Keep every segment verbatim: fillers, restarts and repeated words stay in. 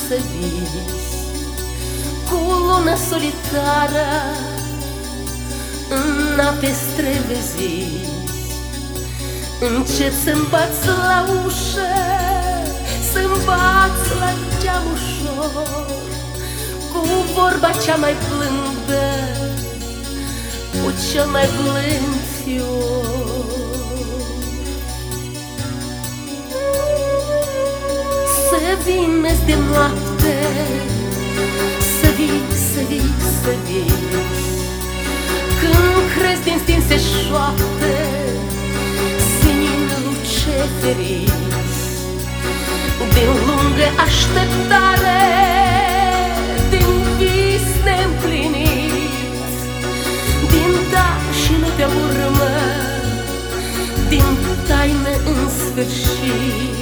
să visi cu lună solitară în ape străvezii. Încet să-mi bați la ușă, să-mi bați la geam ușor, cu vorba cea mai blândă, cu cel mai blând fior. Să vină-ți de noapte, să vii, să vii, să vii, când crezi din stinse șoapte, senin luceferiți, din lungă așteptare, din vis neîmplinit, din da și nu pe urmă, din taină în sfârșit.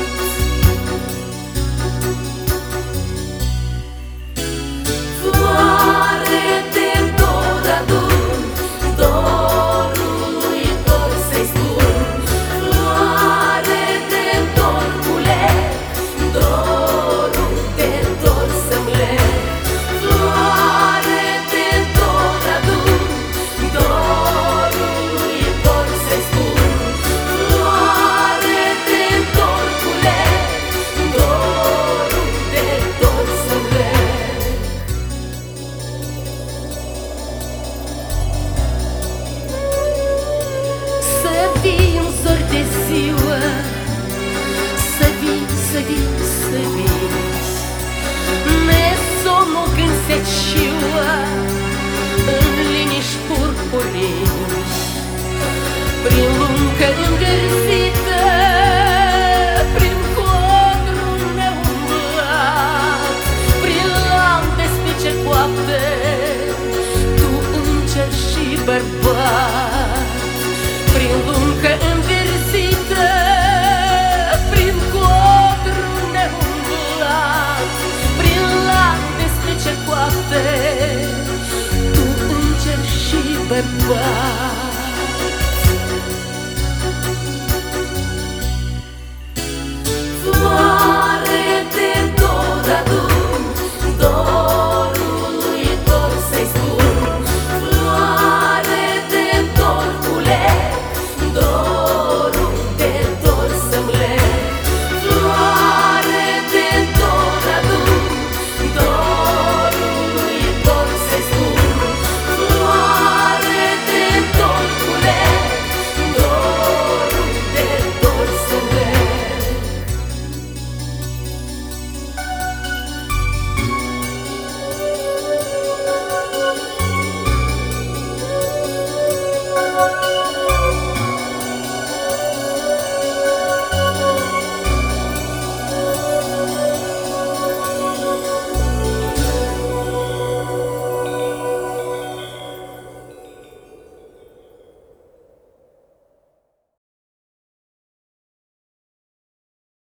Să vii, să vii, nesomnul când se ciuă în liniști purpurii, prin luncă îngărzită, prin codru neumblat, prin lampe spice coapte, tu înger și bărbat, prin luncă înverzită, tu înger și bărbat.